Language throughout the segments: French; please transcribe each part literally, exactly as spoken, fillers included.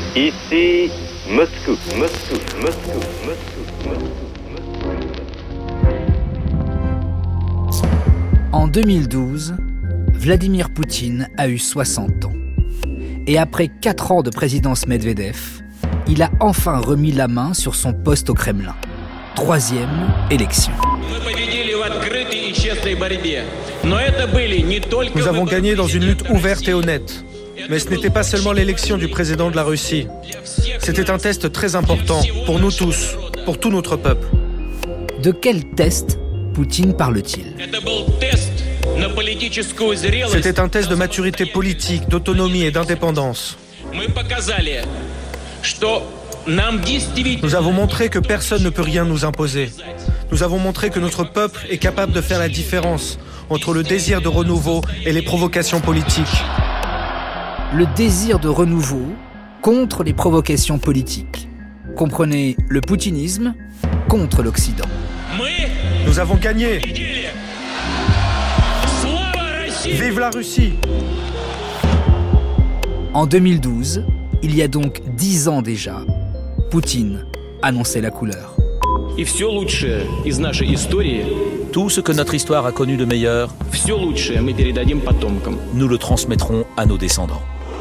Ici Moscou, Moscou, Moscou, Moscou, Moscou. En deux mille douze, Vladimir Poutine a eu soixante ans. Et après quatre ans de présidence Medvedev, il a enfin remis la main sur son poste au Kremlin. Troisième élection. Nous avons gagné dans une lutte ouverte et honnête. Mais ce n'était pas seulement l'élection du président de la Russie. C'était un test très important pour nous tous, pour tout notre peuple. De quel test Poutine parle-t-il ? C'était un test de maturité politique, d'autonomie et d'indépendance. Nous avons montré que personne ne peut rien nous imposer. Nous avons montré que notre peuple est capable de faire la différence entre le désir de renouveau et les provocations politiques. Le désir de renouveau contre les provocations politiques. Comprenez le poutinisme contre l'Occident. Nous avons gagné. Vive la Russie! En deux mille douze, il y a donc dix ans déjà, Poutine annonçait la couleur. Tout ce que notre histoire a connu de meilleur, nous le transmettrons à nos descendants.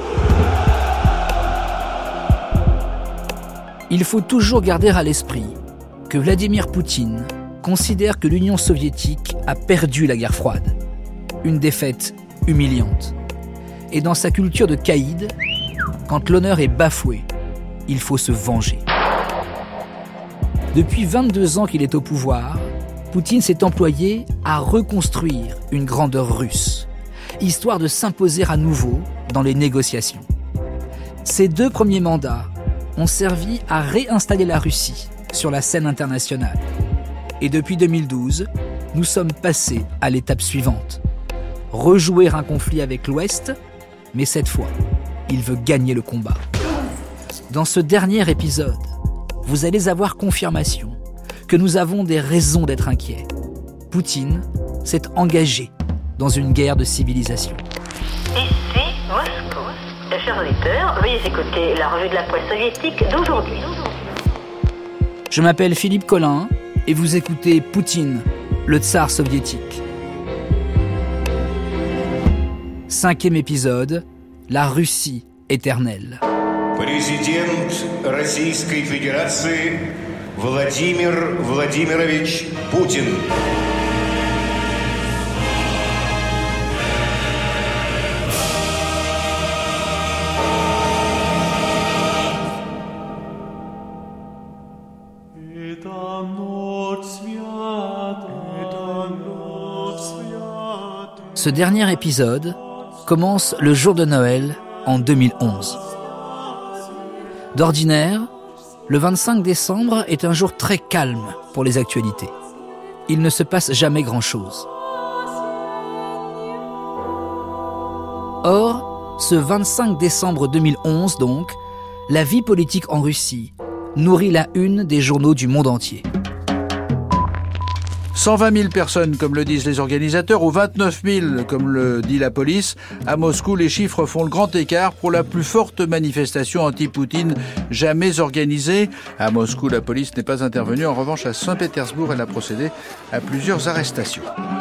Il faut toujours garder à l'esprit que Vladimir Poutine considère que l'Union soviétique a perdu la guerre froide. Une défaite humiliante. Et dans sa culture de caïd, quand l'honneur est bafoué, il faut se venger. Depuis vingt-deux ans qu'il est au pouvoir, Poutine s'est employé à reconstruire une grandeur russe, histoire de s'imposer à nouveau dans les négociations. Ses deux premiers mandats ont servi à réinstaller la Russie sur la scène internationale. Et depuis deux mille douze, nous sommes passés à l'étape suivante. Rejouer un conflit avec l'Ouest, mais cette fois, il veut gagner le combat. Dans ce dernier épisode, vous allez avoir confirmation que nous avons des raisons d'être inquiets. Poutine s'est engagé dans une guerre de civilisation. Ici, Moscou. Chers auditeurs, veuillez écouter la revue de la presse soviétique d'aujourd'hui. Je m'appelle Philippe Collin et vous écoutez Poutine, le tsar soviétique. Cinquième épisode, la Russie éternelle. Президент Российской Федерации Владимир Владимирович Путин. Ce dernier épisode commence le jour de Noël en deux mille onze. D'ordinaire, le vingt-cinq décembre est un jour très calme pour les actualités. Il ne se passe jamais grand-chose. Or, ce vingt-cinq décembre deux mille onze donc, la vie politique en Russie nourrit la une des journaux du monde entier. cent vingt mille personnes, comme le disent les organisateurs, ou vingt-neuf mille, comme le dit la police. À Moscou, les chiffres font le grand écart pour la plus forte manifestation anti-Poutine jamais organisée. À Moscou, la police n'est pas intervenue. En revanche, à Saint-Pétersbourg, elle a procédé à plusieurs arrestations.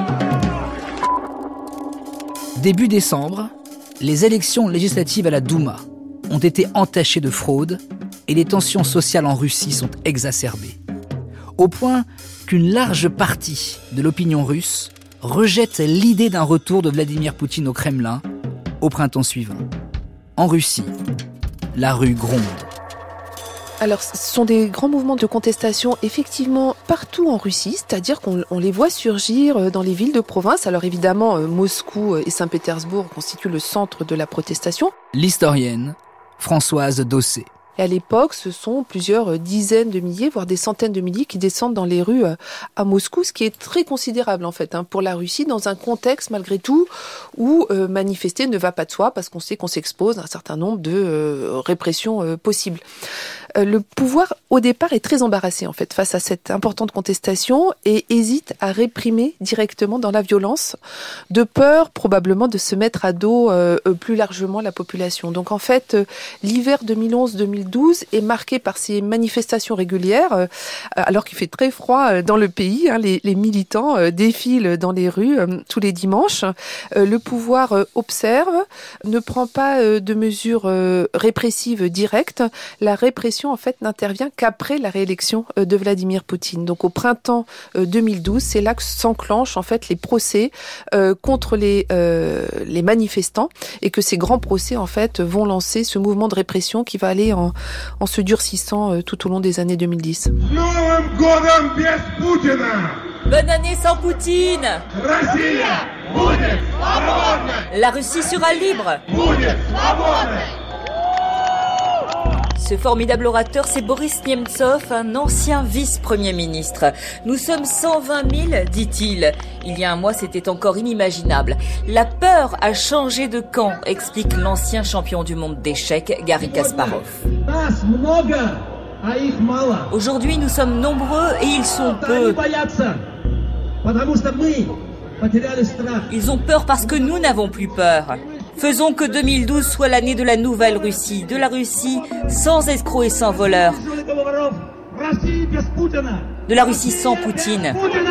Début décembre, les élections législatives à la Douma ont été entachées de fraude et les tensions sociales en Russie sont exacerbées. Au point qu'une large partie de l'opinion russe rejette l'idée d'un retour de Vladimir Poutine au Kremlin au printemps suivant. En Russie, la rue gronde. Alors, ce sont des grands mouvements de contestation, effectivement, partout en Russie, c'est-à-dire qu'on on les voit surgir dans les villes de province. Alors évidemment, Moscou et Saint-Pétersbourg constituent le centre de la protestation. L'historienne Françoise Dossé. Et à l'époque, ce sont plusieurs dizaines de milliers, voire des centaines de milliers qui descendent dans les rues à Moscou, ce qui est très considérable en fait hein, pour la Russie, dans un contexte malgré tout où euh, manifester ne va pas de soi, parce qu'on sait qu'on s'expose à un certain nombre de euh, répressions euh, possibles. Le pouvoir, au départ, est très embarrassé en fait face à cette importante contestation et hésite à réprimer directement dans la violence, de peur probablement de se mettre à dos euh, plus largement la population. Donc en fait, euh, l'hiver deux mille onze deux mille douze est marqué par ces manifestations régulières, euh, alors qu'il fait très froid euh, dans le pays. Hein, les, les militants euh, défilent dans les rues euh, tous les dimanches. Euh, le pouvoir euh, observe, ne prend pas euh, de mesures euh, répressives directes. La répression en fait n'intervient qu'après la réélection euh, de Vladimir Poutine. Donc au printemps euh, deux mille douze, c'est là que s'enclenchent en fait les procès euh, contre les euh, les manifestants et que ces grands procès en fait vont lancer ce mouvement de répression qui va aller en, en se durcissant euh, tout au long des années deux mille dix. Bonne année sans Poutine. La Russie sera libre. Ce formidable orateur, c'est Boris Nemtsov, un ancien vice-premier ministre. Nous sommes cent vingt mille, dit-il. Il y a un mois, c'était encore inimaginable. La peur a changé de camp, explique l'ancien champion du monde d'échecs, Garry Kasparov. Aujourd'hui, nous sommes nombreux et ils sont peu. Ils ont peur parce que nous n'avons plus peur. Faisons que deux mille douze soit l'année de la nouvelle Russie, de la Russie sans escrocs et sans voleurs, de la Russie sans Poutine.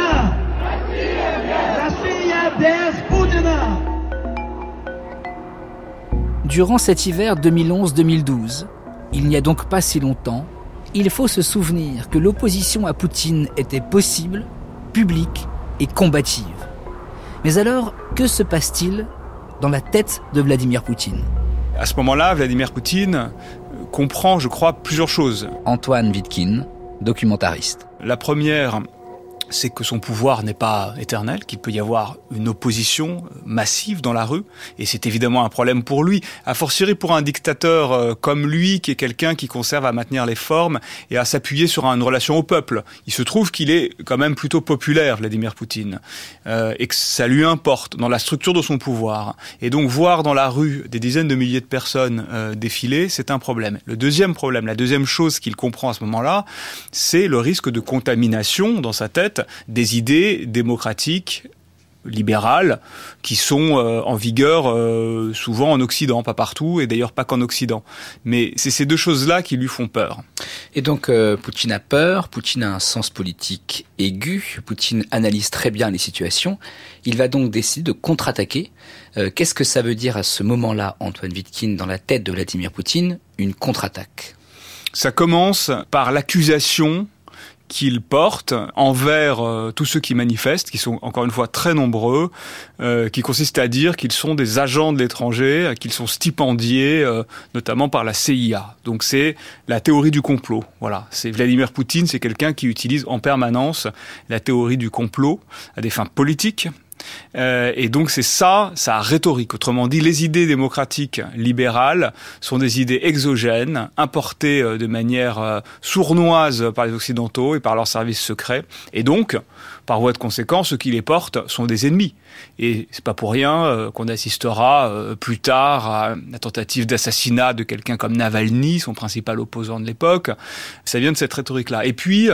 Durant cet hiver deux mille onze deux mille douze, il n'y a donc pas si longtemps, il faut se souvenir que l'opposition à Poutine était possible, publique et combative. Mais alors, que se passe-t-il dans la tête de Vladimir Poutine? À ce moment-là, Vladimir Poutine comprend, je crois, plusieurs choses. Antoine Vitkin, documentariste. La première, c'est que son pouvoir n'est pas éternel, qu'il peut y avoir une opposition massive dans la rue, et c'est évidemment un problème pour lui, a fortiori pour un dictateur comme lui, qui est quelqu'un qui conserve à maintenir les formes et à s'appuyer sur une relation au peuple. Il se trouve qu'il est quand même plutôt populaire, Vladimir Poutine, euh, et que ça lui importe dans la structure de son pouvoir. Et donc voir dans la rue des dizaines de milliers de personnes euh, défiler, c'est un problème. Le deuxième problème, la deuxième chose qu'il comprend à ce moment-là, c'est le risque de contamination dans sa tête des idées démocratiques, libérales, qui sont euh, en vigueur euh, souvent en Occident, pas partout, et d'ailleurs pas qu'en Occident. Mais c'est ces deux choses-là qui lui font peur. Et donc euh, Poutine a peur, Poutine a un sens politique aigu, Poutine analyse très bien les situations, il va donc décider de contre-attaquer. Euh, qu'est-ce que ça veut dire à ce moment-là, Antoine Vitkin, dans la tête de Vladimir Poutine, une contre-attaque? Ça commence par l'accusation qu'il porte envers euh, tous ceux qui manifestent, qui sont encore une fois très nombreux, euh, qui consiste à dire qu'ils sont des agents de l'étranger, qu'ils sont stipendiés, euh, notamment par la C I A. Donc c'est la théorie du complot. Voilà, c'est Vladimir Poutine, c'est quelqu'un qui utilise en permanence la théorie du complot à des fins politiques. Euh, et donc c'est ça, sa rhétorique. Autrement dit, les idées démocratiques libérales sont des idées exogènes, importées euh, de manière euh, sournoise par les Occidentaux et par leurs services secrets. Et donc, par voie de conséquence, ceux qui les portent sont des ennemis. Et c'est pas pour rien euh, qu'on assistera euh, plus tard à la tentative d'assassinat de quelqu'un comme Navalny, son principal opposant de l'époque. Ça vient de cette rhétorique-là. Et puis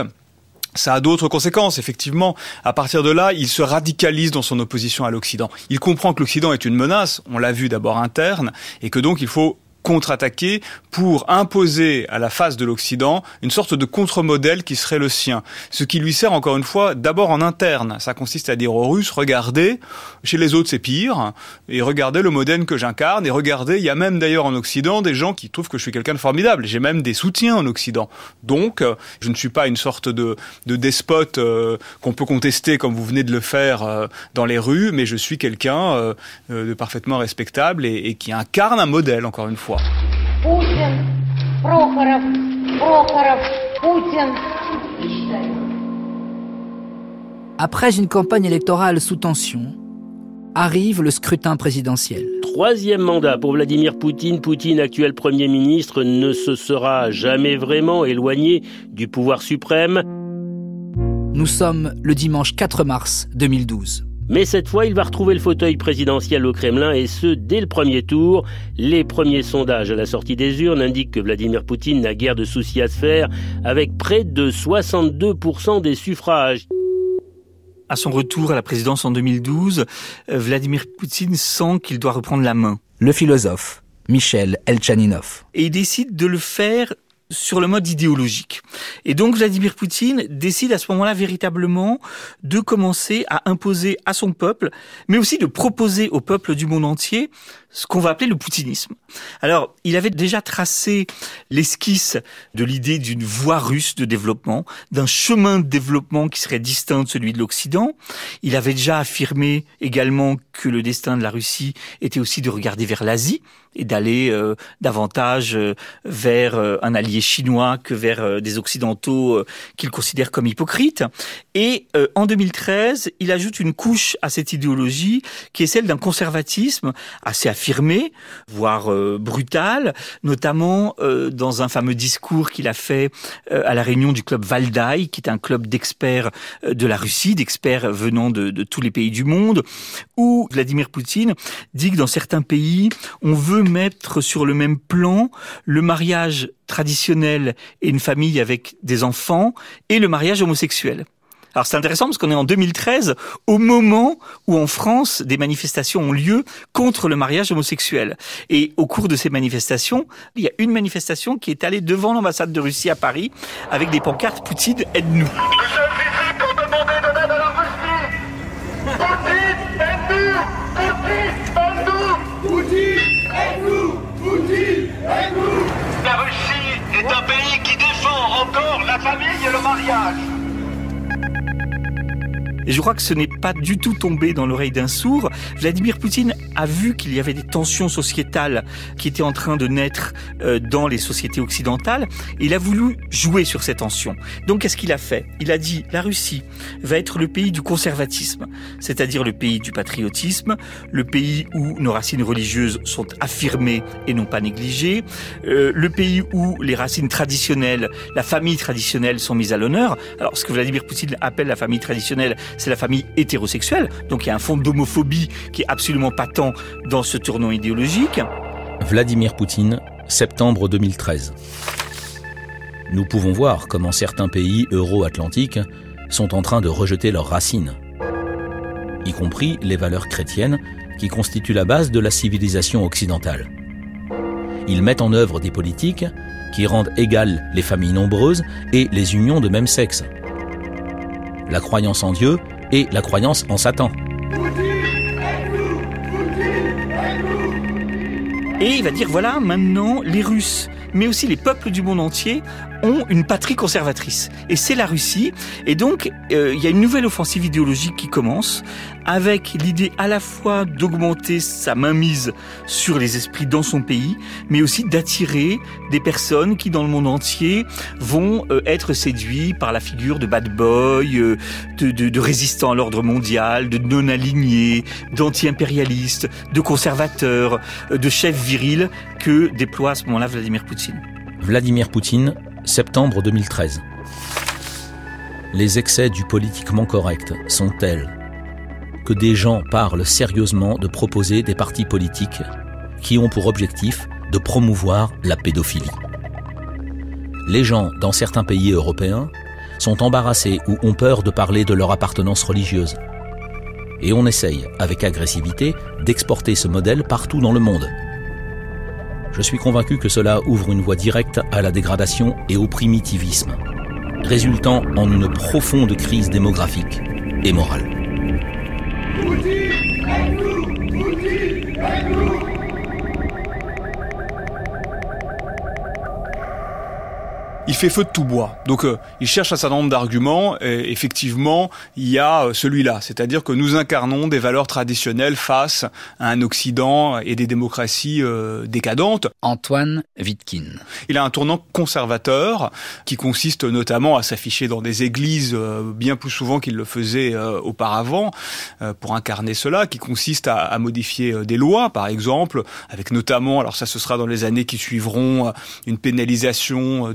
ça a d'autres conséquences, effectivement. À partir de là, il se radicalise dans son opposition à l'Occident. Il comprend que l'Occident est une menace, on l'a vu d'abord interne, et que donc il faut contre-attaquer pour imposer à la face de l'Occident une sorte de contre-modèle qui serait le sien. Ce qui lui sert encore une fois d'abord en interne. Ça consiste à dire aux Russes, regardez, chez les autres c'est pire, et regardez le modèle que j'incarne, et regardez, il y a même d'ailleurs en Occident des gens qui trouvent que je suis quelqu'un de formidable. J'ai même des soutiens en Occident. Donc, je ne suis pas une sorte de, de despote euh, qu'on peut contester comme vous venez de le faire euh, dans les rues, mais je suis quelqu'un euh, de parfaitement respectable et, et qui incarne un modèle, encore une fois. Poutine, Prokhorov, Prokhorov, Poutine. Après une campagne électorale sous tension, arrive le scrutin présidentiel. Troisième mandat pour Vladimir Poutine. Poutine, actuel Premier ministre, ne se sera jamais vraiment éloigné du pouvoir suprême. Nous sommes le dimanche quatre mars deux mille douze. Mais cette fois, il va retrouver le fauteuil présidentiel au Kremlin et ce, dès le premier tour. Les premiers sondages à la sortie des urnes indiquent que Vladimir Poutine n'a guère de soucis à se faire, avec près de soixante-deux pour cent des suffrages. À son retour à la présidence en deux mille douze, Vladimir Poutine sent qu'il doit reprendre la main. Le philosophe Michel Elchaninov. Et il décide de le faire sur le mode idéologique. Et donc Vladimir Poutine décide à ce moment-là véritablement de commencer à imposer à son peuple, mais aussi de proposer au peuple du monde entier ce qu'on va appeler le poutinisme. Alors, il avait déjà tracé l'esquisse de l'idée d'une voie russe de développement, d'un chemin de développement qui serait distinct de celui de l'Occident. Il avait déjà affirmé également que le destin de la Russie était aussi de regarder vers l'Asie et d'aller euh, davantage euh, vers euh, un allié chinois que vers euh, des Occidentaux euh, qu'il considère comme hypocrites. Et euh, en deux mille treize, il ajoute une couche à cette idéologie qui est celle d'un conservatisme assez affirmé, voire euh, brutal, notamment euh, dans un fameux discours qu'il a fait euh, à la réunion du club Valdai, qui est un club d'experts euh, de la Russie, d'experts venant de, de tous les pays du monde, où Vladimir Poutine dit que dans certains pays, on veut mettre sur le même plan le mariage traditionnel et une famille avec des enfants et le mariage homosexuel. Alors c'est intéressant parce qu'on est en deux mille treize, au moment où en France, des manifestations ont lieu contre le mariage homosexuel. Et au cours de ces manifestations, il y a une manifestation qui est allée devant l'ambassade de Russie à Paris avec des pancartes « Poutine, aide-nous ». La Russie est un pays qui défend encore la famille et le mariage. Et je crois que ce n'est pas du tout tombé dans l'oreille d'un sourd. Vladimir Poutine a vu qu'il y avait des tensions sociétales qui étaient en train de naître euh, dans les sociétés occidentales. Et il a voulu jouer sur ces tensions. Donc, qu'est-ce qu'il a fait ? Il a dit, la Russie va être le pays du conservatisme, c'est-à-dire le pays du patriotisme, le pays où nos racines religieuses sont affirmées et non pas négligées, euh, le pays où les racines traditionnelles, la famille traditionnelle sont mises à l'honneur. Alors, ce que Vladimir Poutine appelle la famille traditionnelle, c'est la famille hétérosexuelle. Donc il y a un fond d'homophobie qui est absolument patent dans ce tournant idéologique. Vladimir Poutine, septembre deux mille treize. Nous pouvons voir comment certains pays euro-atlantiques sont en train de rejeter leurs racines, y compris les valeurs chrétiennes qui constituent la base de la civilisation occidentale. Ils mettent en œuvre des politiques qui rendent égales les familles nombreuses et les unions de même sexe. La croyance en Dieu et la croyance en Satan. Et il va dire, voilà, maintenant, les Russes, mais aussi les peuples du monde entier, ont une patrie conservatrice. Et c'est la Russie. Et donc, euh, il y a une nouvelle offensive idéologique qui commence, avec l'idée à la fois d'augmenter sa mainmise sur les esprits dans son pays, mais aussi d'attirer des personnes qui, dans le monde entier, vont euh, être séduits par la figure de bad boy, euh, de, de, de résistants à l'ordre mondial, de non-alignés, d'anti-impérialistes, de conservateurs, euh, de chefs virils que déploie à ce moment-là Vladimir Poutine. Vladimir Poutine, septembre deux mille treize. Les excès du politiquement correct sont tels que des gens parlent sérieusement de proposer des partis politiques qui ont pour objectif de promouvoir la pédophilie. Les gens, dans certains pays européens, sont embarrassés ou ont peur de parler de leur appartenance religieuse. Et on essaye, avec agressivité, d'exporter ce modèle partout dans le monde. Je suis convaincu que cela ouvre une voie directe à la dégradation et au primitivisme, résultant en une profonde crise démographique et morale. Il fait feu de tout bois. Donc euh, il cherche un certain nombre d'arguments et effectivement, il y a euh, celui-là, c'est-à-dire que nous incarnons des valeurs traditionnelles face à un Occident et des démocraties euh, décadentes. Antoine Wittkin. Il a un tournant conservateur qui consiste notamment à s'afficher dans des églises euh, bien plus souvent qu'il le faisait euh, auparavant euh, pour incarner cela, qui consiste à, à modifier euh, des lois, par exemple, avec notamment, alors ça ce sera dans les années qui suivront, euh, une pénalisation de entre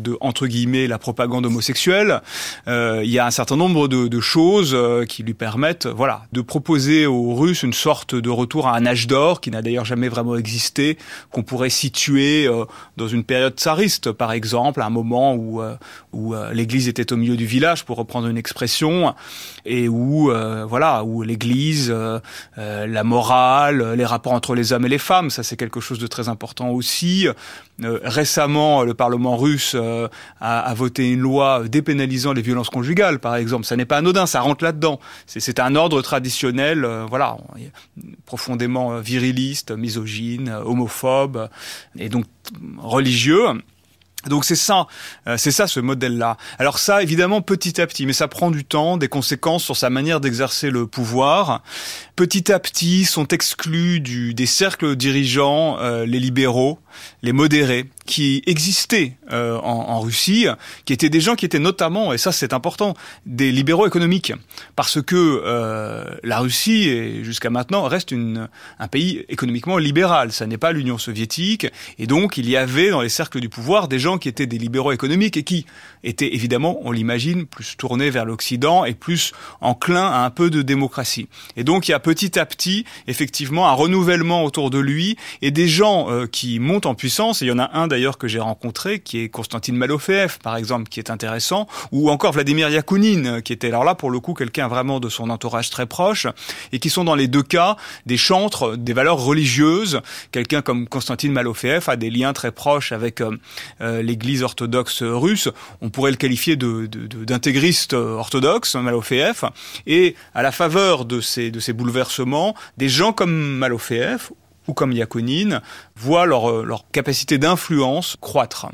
entre guillemets la propagande homosexuelle. Euh, il y a un certain nombre de, de choses euh, qui lui permettent, voilà, de proposer aux Russes une sorte de retour à un âge d'or qui n'a d'ailleurs jamais vraiment existé, qu'on pourrait situer euh, dans une période tsariste, par exemple, à un moment où euh, où euh, l'Église était au milieu du village, pour reprendre une expression, et où euh, voilà, où l'Église, euh, euh, la morale, les rapports entre les hommes et les femmes, ça c'est quelque chose de très important aussi. Euh, récemment, le Parlement russe euh, a, a voté une loi dépénalisant les violences conjugales, par exemple. Ça n'est pas anodin, ça rentre là-dedans. C'est, c'est un ordre traditionnel, euh, voilà, profondément viriliste, misogyne, homophobe, et donc religieux. Donc c'est ça, euh, c'est ça ce modèle-là. Alors ça, évidemment, petit à petit, mais ça prend du temps, des conséquences sur sa manière d'exercer le pouvoir. Petit à petit, sont exclus du, des cercles dirigeants euh, les libéraux, les modérés, qui existaient euh, en, en Russie, qui étaient des gens qui étaient notamment, et ça c'est important, des libéraux économiques, parce que euh, la Russie, et jusqu'à maintenant, reste une, un pays économiquement libéral. Ça n'est pas l'Union soviétique, et donc il y avait dans les cercles du pouvoir des gens qui étaient des libéraux économiques et qui étaient évidemment, on l'imagine, plus tournés vers l'Occident et plus enclins à un peu de démocratie. Et donc il y a petit à petit, effectivement, un renouvellement autour de lui et des gens euh, qui montent en puissance. Et il y en a un d'ailleurs que j'ai rencontré, qui est Konstantin Malofeev, par exemple, qui est intéressant, ou encore Vladimir Yakounine, qui était alors là pour le coup quelqu'un vraiment de son entourage très proche, et qui sont dans les deux cas des chantres des valeurs religieuses. Quelqu'un comme Konstantin Malofeev a des liens très proches avec euh, euh, l'Église orthodoxe russe. On pourrait le qualifier de, de, de d'intégriste orthodoxe, Malofeev, et à la faveur de ces de ces bouleversements, des gens comme Malofeev ou comme Yakounine voient leur, leur capacité d'influence croître.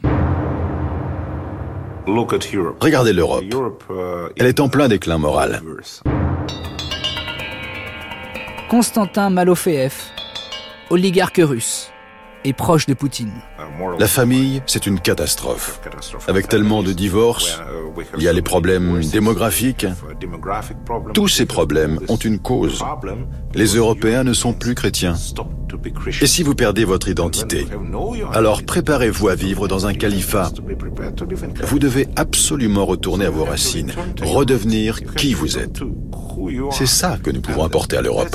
Regardez l'Europe. Elle est en plein déclin moral. Konstantin Malofeev, oligarque russe et proche de Poutine. La famille, c'est une catastrophe. Avec tellement de divorces, il y a les problèmes démographiques. Tous ces problèmes ont une cause. Les Européens ne sont plus chrétiens. Et si vous perdez votre identité, alors préparez-vous à vivre dans un califat. Vous devez absolument retourner à vos racines, redevenir qui vous êtes. C'est ça que nous pouvons apporter à l'Europe.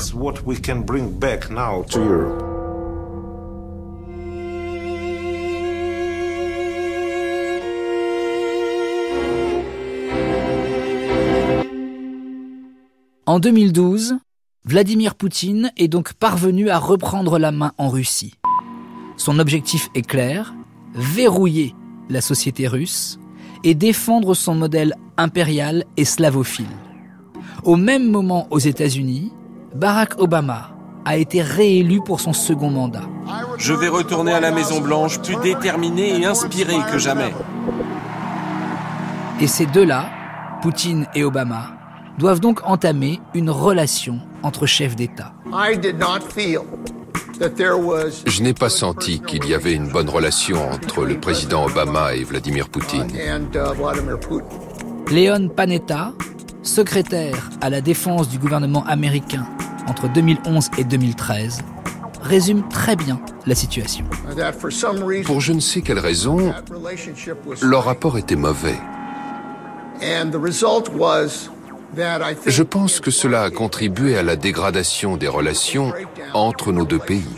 En deux mille douze, Vladimir Poutine est donc parvenu à reprendre la main en Russie. Son objectif est clair, verrouiller la société russe et défendre son modèle impérial et slavophile. Au même moment aux États-Unis, Barack Obama a été réélu pour son second mandat. Je vais retourner à la Maison-Blanche plus déterminé et inspiré que jamais. Et ces deux-là, Poutine et Obama, doivent donc entamer une relation entre chefs d'État. Je n'ai pas senti qu'il y avait une bonne relation entre le président Obama et Vladimir Poutine. Leon Panetta, secrétaire à la défense du gouvernement américain entre deux mille onze et deux mille treize, résume très bien la situation. Pour je ne sais quelle raison, leur rapport était mauvais. Je pense que cela a contribué à la dégradation des relations entre nos deux pays.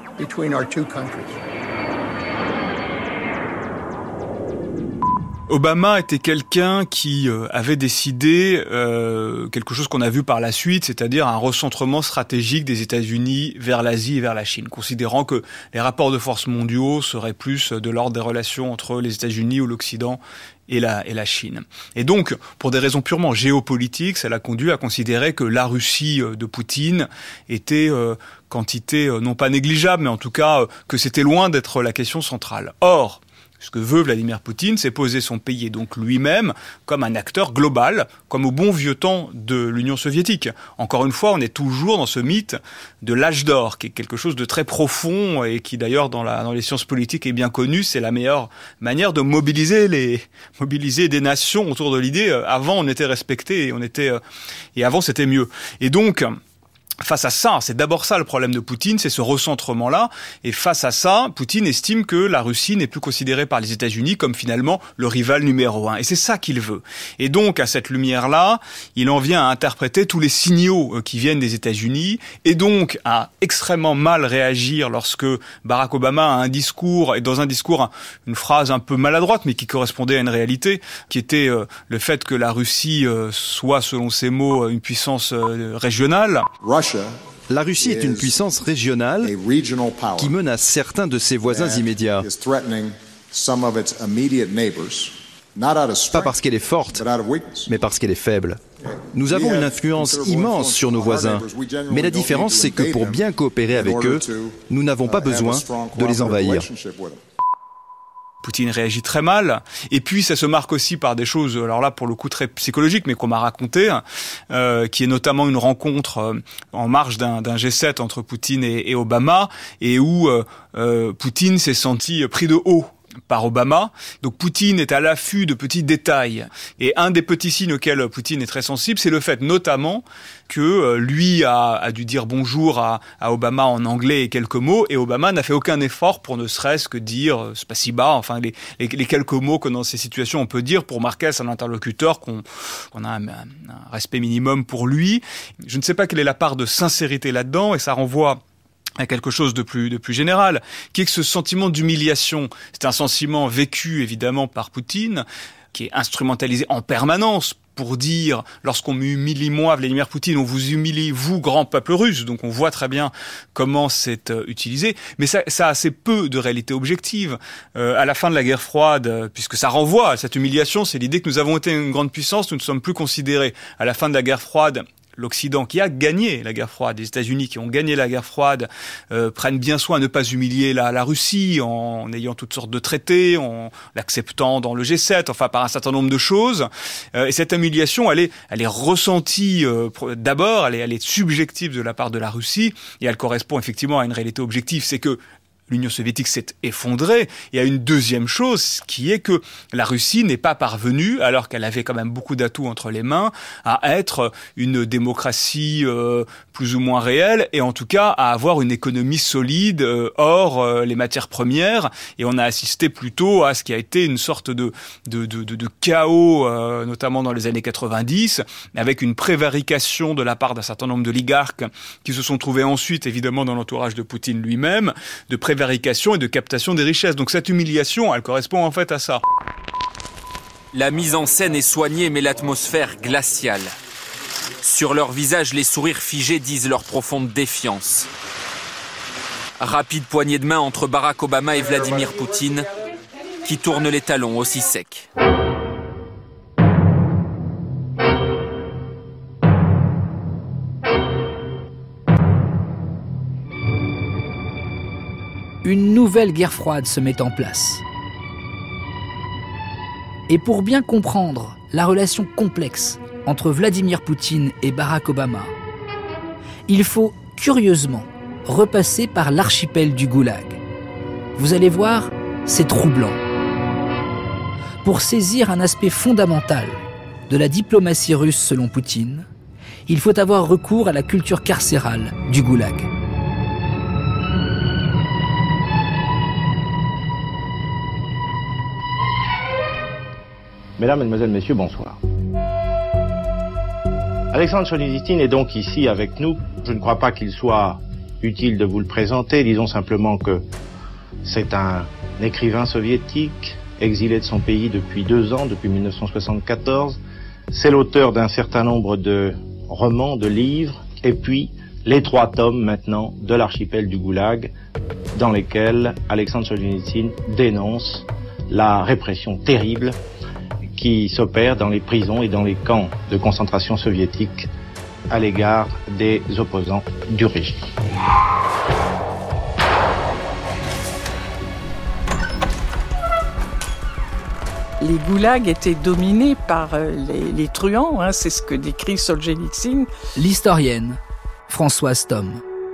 Obama était quelqu'un qui euh, avait décidé euh, quelque chose qu'on a vu par la suite, c'est-à-dire un recentrement stratégique des États-Unis vers l'Asie et vers la Chine, considérant que les rapports de force mondiaux seraient plus de l'ordre des relations entre les États-Unis ou l'Occident et la, et la Chine. Et donc, pour des raisons purement géopolitiques, ça l'a conduit à considérer que la Russie de Poutine était euh, quantité euh, non pas négligeable, mais en tout cas euh, que c'était loin d'être la question centrale. Or, ce que veut Vladimir Poutine, c'est poser son pays et donc lui-même comme un acteur global, comme au bon vieux temps de l'Union soviétique. Encore une fois, on est toujours dans ce mythe de l'âge d'or, qui est quelque chose de très profond et qui d'ailleurs dans, la, dans les sciences politiques est bien connu. C'est la meilleure manière de mobiliser les mobiliser des nations autour de l'idée. Avant, on était respecté et on était et avant c'était mieux. Et donc Face à ça, c'est d'abord ça le problème de Poutine, c'est ce recentrement-là. Et face à ça, Poutine estime que la Russie n'est plus considérée par les États-Unis comme finalement le rival numéro un. Et c'est ça qu'il veut. Et donc, à cette lumière-là, il en vient à interpréter tous les signaux qui viennent des États-Unis et donc à extrêmement mal réagir lorsque Barack Obama a un discours, et dans un discours, une phrase un peu maladroite, mais qui correspondait à une réalité, qui était euh, le fait que la Russie euh, soit, selon ses mots, une puissance euh, régionale. La Russie est une puissance régionale qui menace certains de ses voisins immédiats. Pas parce qu'elle est forte, mais parce qu'elle est faible. Nous avons une influence immense sur nos voisins, mais la différence c'est que pour bien coopérer avec eux, nous n'avons pas besoin de les envahir. Poutine réagit très mal, et puis ça se marque aussi par des choses, alors là pour le coup très psychologiques, mais qu'on m'a raconté, euh, qui est notamment une rencontre euh, en marge d'un, d'un G sept entre Poutine et, et Obama, et où euh, euh, Poutine s'est senti pris de haut par Obama. Donc Poutine est à l'affût de petits détails. Et un des petits signes auxquels Poutine est très sensible, c'est le fait notamment que euh, lui a, a dû dire bonjour à, à Obama en anglais et quelques mots, et Obama n'a fait aucun effort pour ne serait-ce que dire euh, spasiba, enfin les, les, les quelques mots que dans ces situations on peut dire pour marquer à son interlocuteur qu'on, qu'on a un, un respect minimum pour lui. Je ne sais pas quelle est la part de sincérité là-dedans, et ça renvoie à quelque chose de plus de plus général, qui est que ce sentiment d'humiliation, c'est un sentiment vécu évidemment par Poutine, qui est instrumentalisé en permanence pour dire, lorsqu'on m'humilie moi, Vladimir Poutine, on vous humilie vous, grand peuple russe. Donc on voit très bien comment c'est euh, utilisé, mais ça, ça a assez peu de réalité objective. Euh, à la fin de la guerre froide, puisque ça renvoie à cette humiliation, c'est l'idée que nous avons été une grande puissance, nous ne sommes plus considérés. À la fin de la guerre froide, l'Occident qui a gagné la guerre froide, les États-Unis qui ont gagné la guerre froide, euh, prennent bien soin de ne pas humilier la, la Russie en, en ayant toutes sortes de traités, en l'acceptant dans le G sept, enfin par un certain nombre de choses. Euh, et cette humiliation, elle est, elle est ressentie euh, d'abord, elle est, elle est subjective de la part de la Russie, et elle correspond effectivement à une réalité objective, c'est que l'Union soviétique s'est effondrée. Et à une deuxième chose, qui est que la Russie n'est pas parvenue, alors qu'elle avait quand même beaucoup d'atouts entre les mains, à être une démocratie euh, plus ou moins réelle, et en tout cas à avoir une économie solide euh, hors euh, les matières premières. Et on a assisté plutôt à ce qui a été une sorte de, de, de, de, de chaos, euh, notamment dans les années quatre-vingt-dix, avec une prévarication de la part d'un certain nombre d'oligarques qui se sont trouvés ensuite, évidemment, dans l'entourage de Poutine lui-même, de prévarication et de captation des richesses. Donc cette humiliation, elle correspond en fait à ça. La mise en scène est soignée, mais l'atmosphère glaciale. Sur leurs visages, les sourires figés disent leur profonde défiance. Rapide poignée de main entre Barack Obama et Vladimir Poutine, qui tournent les talons aussi secs. Une nouvelle guerre froide se met en place. Et pour bien comprendre la relation complexe entre Vladimir Poutine et Barack Obama, il faut curieusement repasser par l'archipel du Goulag. Vous allez voir, c'est troublant. Pour saisir un aspect fondamental de la diplomatie russe selon Poutine, il faut avoir recours à la culture carcérale du Goulag. Mesdames, Mesdemoiselles, Messieurs, bonsoir. Alexandre Solzhenitsyn est donc ici avec nous. Je ne crois pas qu'il soit utile de vous le présenter. Disons simplement que c'est un écrivain soviétique, exilé de son pays depuis deux ans, depuis mille neuf cent soixante-quatorze. C'est l'auteur d'un certain nombre de romans, de livres, et puis les trois tomes maintenant de l'archipel du Goulag, dans lesquels Alexandre Solzhenitsyn dénonce la répression terrible qui s'opère dans les prisons et dans les camps de concentration soviétiques à l'égard des opposants du régime. Les goulags étaient dominés par les, les truands, hein, c'est ce que décrit Solzhenitsyn. L'historienne Françoise Thom.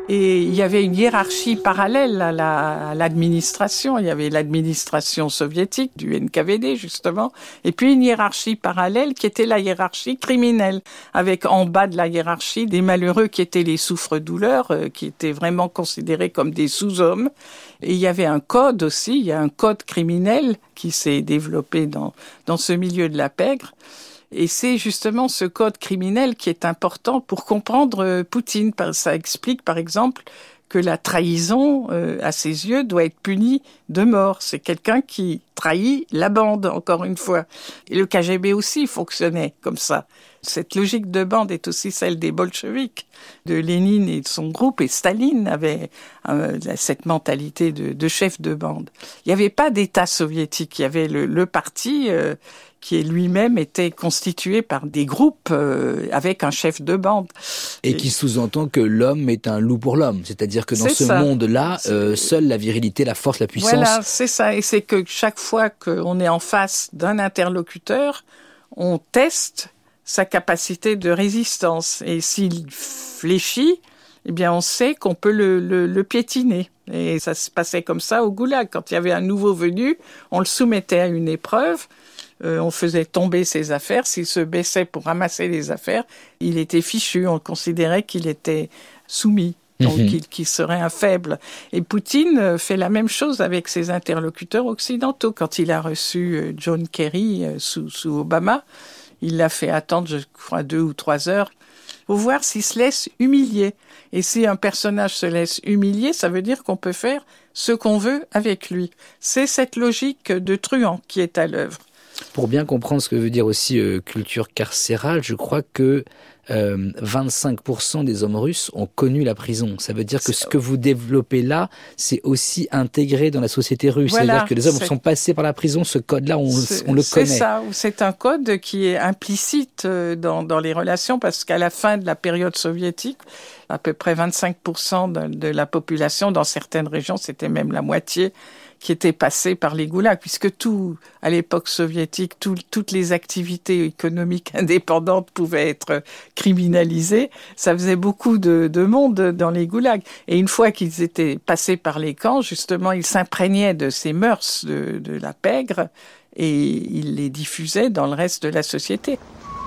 Et il y avait une hiérarchie parallèle à, la, à l'administration. Il y avait l'administration soviétique du N K V D, justement, et puis une hiérarchie parallèle qui était la hiérarchie criminelle, avec en bas de la hiérarchie des malheureux qui étaient les souffres-douleurs, euh, qui étaient vraiment considérés comme des sous-hommes. Et il y avait un code aussi, il y a un code criminel qui s'est développé dans, dans ce milieu de la pègre. Et c'est justement ce code criminel qui est important pour comprendre Poutine. Ça explique, par exemple, que la trahison, euh, à ses yeux, doit être punie de mort. C'est quelqu'un qui trahit la bande, encore une fois. Et le K G B aussi fonctionnait comme ça. Cette logique de bande est aussi celle des bolcheviks, de Lénine et de son groupe. Et Staline avait euh, cette mentalité de, de chef de bande. Il n'y avait pas d'État soviétique. Il y avait le, le parti... Euh, qui lui-même était constitué par des groupes euh, avec un chef de bande. Et, et qui sous-entend que l'homme est un loup pour l'homme. C'est-à-dire que dans ce ça. monde-là, euh, seule la virilité, la force, la puissance... Voilà, c'est ça. Et c'est que chaque fois qu'on est en face d'un interlocuteur, on teste sa capacité de résistance. Et s'il fléchit, eh bien on sait qu'on peut le, le, le piétiner. Et ça se passait comme ça au Goulag. Quand il y avait un nouveau venu, on le soumettait à une épreuve. Euh, on faisait tomber ses affaires. S'il se baissait pour ramasser les affaires, il était fichu. On considérait qu'il était soumis, donc mmh. qu'il, qu'il serait un faible. Et Poutine fait la même chose avec ses interlocuteurs occidentaux. Quand il a reçu John Kerry sous, sous Obama, il l'a fait attendre, je crois, deux ou trois heures pour voir s'il se laisse humilier. Et si un personnage se laisse humilier, ça veut dire qu'on peut faire ce qu'on veut avec lui. C'est cette logique de truand qui est à l'œuvre. Pour bien comprendre ce que veut dire aussi euh, culture carcérale, je crois que euh, vingt-cinq pour cent des hommes russes ont connu la prison. Ça veut dire que ce que vous développez là, c'est aussi intégré dans la société russe. Voilà, c'est-à-dire que les hommes c'est... sont passés par la prison, ce code-là, on, on le connaît. C'est ça, c'est un code qui est implicite dans, dans les relations, parce qu'à la fin de la période soviétique, à peu près vingt-cinq pour cent de, de la population, dans certaines régions, c'était même la moitié, qui était passé par les goulags, puisque tout, à l'époque soviétique, tout, toutes les activités économiques indépendantes pouvaient être criminalisées. Ça faisait beaucoup de, de monde dans les goulags. Et une fois qu'ils étaient passés par les camps, justement, ils s'imprégnaient de ces mœurs de, de la pègre et ils les diffusaient dans le reste de la société.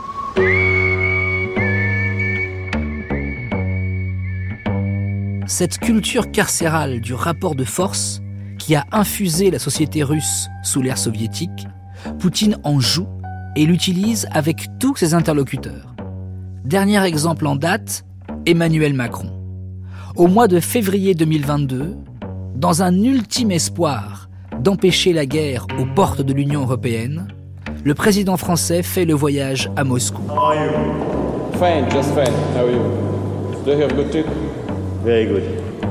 Cette culture carcérale du rapport de force qui a infusé la société russe sous l'ère soviétique, Poutine en joue et l'utilise avec tous ses interlocuteurs. Dernier exemple en date, Emmanuel Macron. Au mois de février deux mille vingt-deux, dans un ultime espoir d'empêcher la guerre aux portes de l'Union européenne, le président français fait le voyage à Moscou. How are you? Fine, just fine. How are you? Do you have good trip? Very good.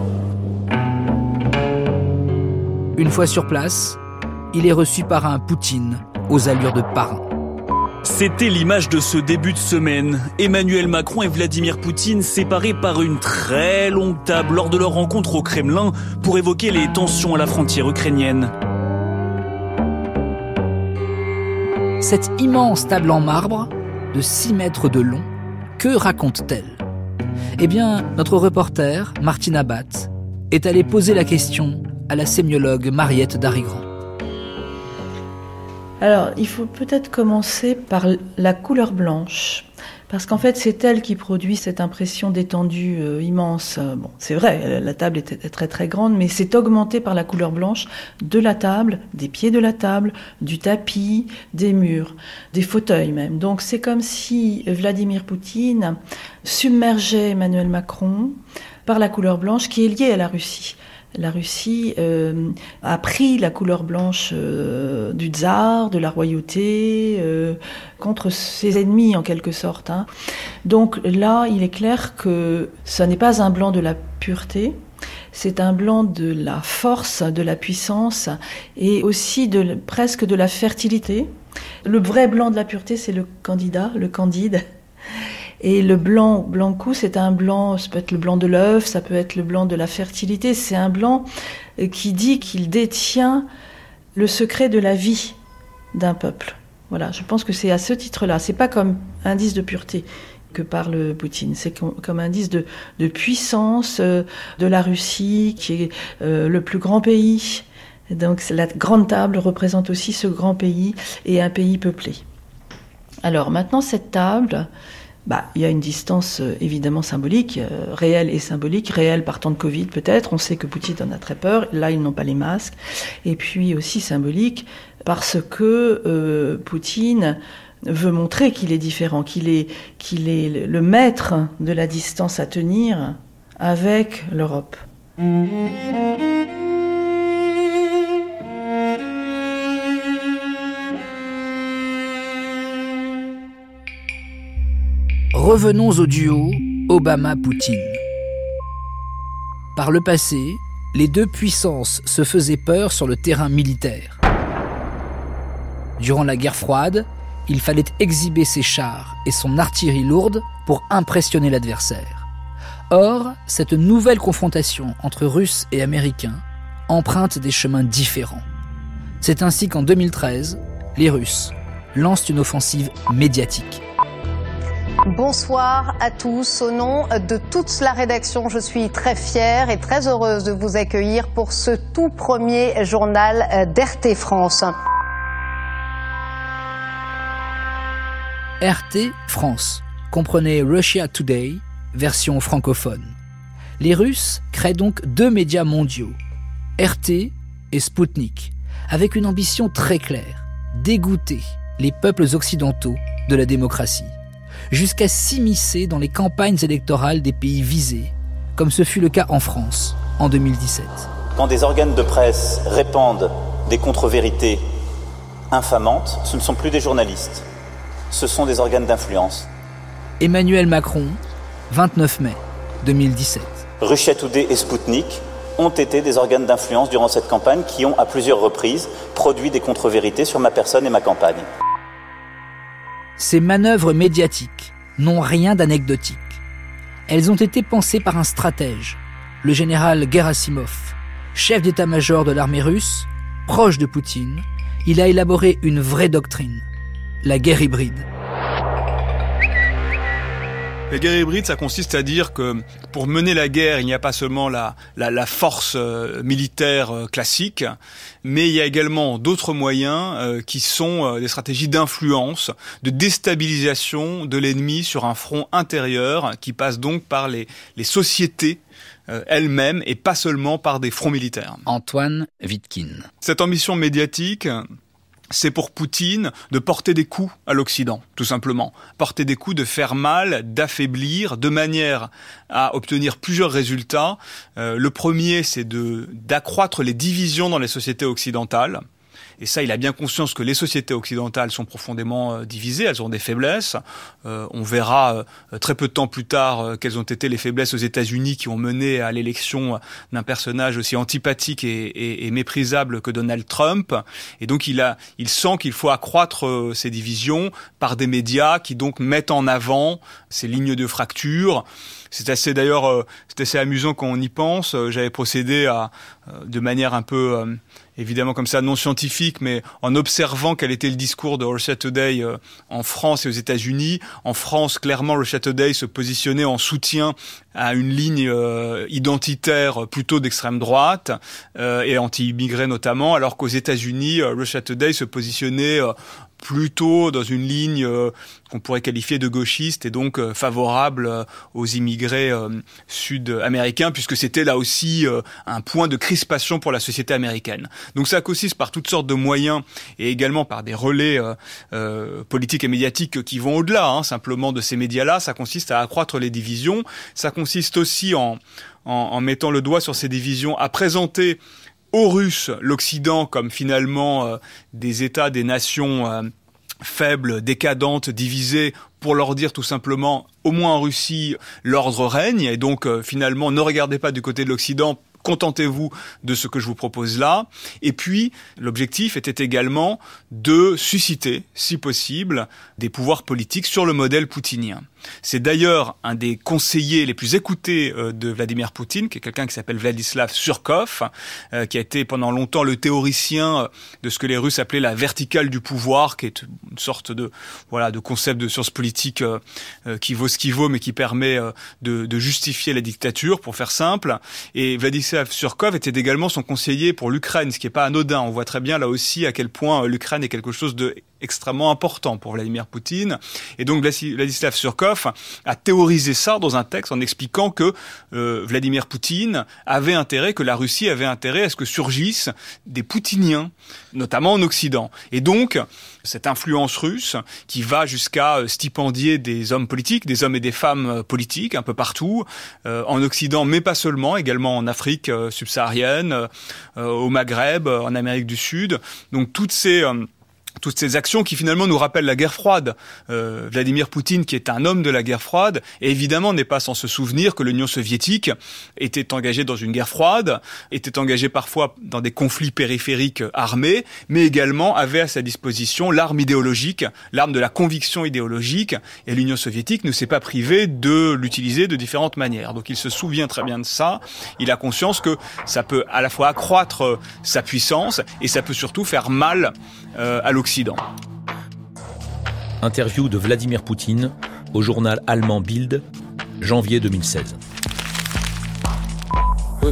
Une fois sur place, il est reçu par un Poutine aux allures de parrain. C'était l'image de ce début de semaine. Emmanuel Macron et Vladimir Poutine séparés par une très longue table lors de leur rencontre au Kremlin pour évoquer les tensions à la frontière ukrainienne. Cette immense table en marbre, de six mètres de long, que raconte-t-elle ? Eh bien, notre reporter, Martine Abat, est allé poser la question à la sémiologue Mariette Darigrand. Alors, il faut peut-être commencer par la couleur blanche, parce qu'en fait, c'est elle qui produit cette impression d'étendue euh, immense. Bon, c'est vrai, la table est très très grande, mais c'est augmenté par la couleur blanche de la table, des pieds de la table, du tapis, des murs, des fauteuils même. Donc, c'est comme si Vladimir Poutine submergeait Emmanuel Macron par la couleur blanche qui est liée à la Russie. La Russie euh, a pris la couleur blanche euh, du tsar, de la royauté, euh, contre ses ennemis en quelque sorte. Hein. Donc là, il est clair que ce n'est pas un blanc de la pureté, c'est un blanc de la force, de la puissance et aussi de, presque de la fertilité. Le vrai blanc de la pureté, c'est le candidat, le candide. Et le blanc, blanc-cou, c'est un blanc, ça peut être le blanc de l'œuf, ça peut être le blanc de la fertilité. C'est un blanc qui dit qu'il détient le secret de la vie d'un peuple. Voilà, je pense que c'est à ce titre-là. C'est pas comme indice de pureté que parle Poutine. C'est com- comme indice de, de puissance euh, de la Russie, qui est euh, le plus grand pays. Donc la grande table représente aussi ce grand pays et un pays peuplé. Alors maintenant, cette table, bah, il y a une distance euh, évidemment symbolique, euh, réelle et symbolique. Réelle par temps de Covid peut-être, on sait que Poutine en a très peur, là ils n'ont pas les masques. Et puis aussi symbolique parce que euh, Poutine veut montrer qu'il est différent, qu'il est, qu'il est le maître de la distance à tenir avec l'Europe. Revenons au duo Obama-Poutine. Par le passé, les deux puissances se faisaient peur sur le terrain militaire. Durant la guerre froide, il fallait exhiber ses chars et son artillerie lourde pour impressionner l'adversaire. Or, cette nouvelle confrontation entre Russes et Américains emprunte des chemins différents. C'est ainsi qu'en deux mille treize, les Russes lancent une offensive médiatique. Bonsoir à tous. Au nom de toute la rédaction, je suis très fière et très heureuse de vous accueillir pour ce tout premier journal d'R T France. R T France comprenait Russia Today, version francophone. Les Russes créent donc deux médias mondiaux, R T et Sputnik, avec une ambition très claire, dégoûter les peuples occidentaux de la démocratie, jusqu'à s'immiscer dans les campagnes électorales des pays visés, comme ce fut le cas en France en deux mille dix-sept. Quand des organes de presse répandent des contre-vérités infamantes, ce ne sont plus des journalistes, ce sont des organes d'influence. Emmanuel Macron, vingt-neuf mai deux mille dix-sept. Russia Today et Sputnik ont été des organes d'influence durant cette campagne qui ont, à plusieurs reprises, produit des contre-vérités sur ma personne et ma campagne. Ces manœuvres médiatiques n'ont rien d'anecdotique. Elles ont été pensées par un stratège, le général Gerasimov, chef d'état-major de l'armée russe, proche de Poutine. Il a élaboré une vraie doctrine, la guerre hybride. La guerre hybride, ça consiste à dire que pour mener la guerre, il n'y a pas seulement la, la, la force euh, militaire euh, classique, mais il y a également d'autres moyens euh, qui sont euh, des stratégies d'influence, de déstabilisation de l'ennemi sur un front intérieur qui passe donc par les, les sociétés euh, elles-mêmes et pas seulement par des fronts militaires. Antoine Wittkin. Cette ambition médiatique, c'est pour Poutine de porter des coups à l'Occident, tout simplement. Porter des coups, de faire mal, d'affaiblir, de manière à obtenir plusieurs résultats. Euh, le premier, c'est de d'accroître les divisions dans les sociétés occidentales. Et ça, il a bien conscience que les sociétés occidentales sont profondément euh, divisées, elles ont des faiblesses. Euh, on verra euh, très peu de temps plus tard euh, quelles ont été les faiblesses aux États-Unis qui ont mené à l'élection d'un personnage aussi antipathique et, et, et méprisable que Donald Trump. Et donc, il a, il sent qu'il faut accroître euh, ces divisions par des médias qui donc mettent en avant ces lignes de fracture. C'est assez d'ailleurs, euh, c'est assez amusant quand on y pense. Euh, j'avais procédé à, euh, de manière un peu euh, évidemment comme ça, non scientifique, mais en observant quel était le discours de Russia Today euh, en France et aux États-Unis. En France, clairement, Russia Today se positionnait en soutien à une ligne euh, identitaire plutôt d'extrême droite euh, et anti-immigrés notamment, alors qu'aux États-Unis, euh, Russia Today se positionnait euh, plutôt dans une ligne euh, qu'on pourrait qualifier de gauchiste et donc euh, favorable euh, aux immigrés euh, sud-américains, puisque c'était là aussi euh, un point de crispation pour la société américaine. Donc ça consiste par toutes sortes de moyens et également par des relais euh, euh, politiques et médiatiques qui vont au-delà hein, simplement de ces médias-là. Ça consiste à accroître les divisions. Ça consiste aussi en, en, en mettant le doigt sur ces divisions, à présenter aux Russes l'Occident comme finalement euh, des États, des nations euh, faibles, décadentes, divisées, pour leur dire tout simplement, au moins en Russie, l'ordre règne, et donc euh, finalement ne regardez pas du côté de l'Occident, contentez-vous de ce que je vous propose là. Et puis, l'objectif était également de susciter, si possible, des pouvoirs politiques sur le modèle poutinien. C'est d'ailleurs un des conseillers les plus écoutés euh, de Vladimir Poutine, qui est quelqu'un qui s'appelle Vladislav Surkov, euh, qui a été pendant longtemps le théoricien de ce que les Russes appelaient la verticale du pouvoir, qui est une sorte de voilà de concept de science politique euh, euh, qui vaut ce qu'il vaut, mais qui permet euh, de, de justifier la dictature, pour faire simple. Et Vladislav Surkov était également son conseiller pour l'Ukraine, ce qui n'est pas anodin. On voit très bien là aussi à quel point euh, l'Ukraine est quelque chose de extrêmement important pour Vladimir Poutine. Et donc Vladislav Surkov a théorisé ça dans un texte en expliquant que euh, Vladimir Poutine avait intérêt, que la Russie avait intérêt à ce que surgissent des poutiniens, notamment en Occident. Et donc, cette influence russe qui va jusqu'à stipendier des hommes politiques, des hommes et des femmes politiques un peu partout, euh, en Occident, mais pas seulement, également en Afrique euh, subsaharienne, euh, au Maghreb, en Amérique du Sud. Donc toutes ces... Euh, toutes ces actions qui finalement nous rappellent la guerre froide. Euh, Vladimir Poutine, qui est un homme de la guerre froide, évidemment n'est pas sans se souvenir que l'Union soviétique était engagée dans une guerre froide, était engagée parfois dans des conflits périphériques armés, mais également avait à sa disposition l'arme idéologique, l'arme de la conviction idéologique, et l'Union soviétique ne s'est pas privée de l'utiliser de différentes manières. Donc il se souvient très bien de ça, il a conscience que ça peut à la fois accroître sa puissance, et ça peut surtout faire mal euh, à l'Occident. Interview de Vladimir Poutine au journal allemand Bild, janvier deux mille seize. Vous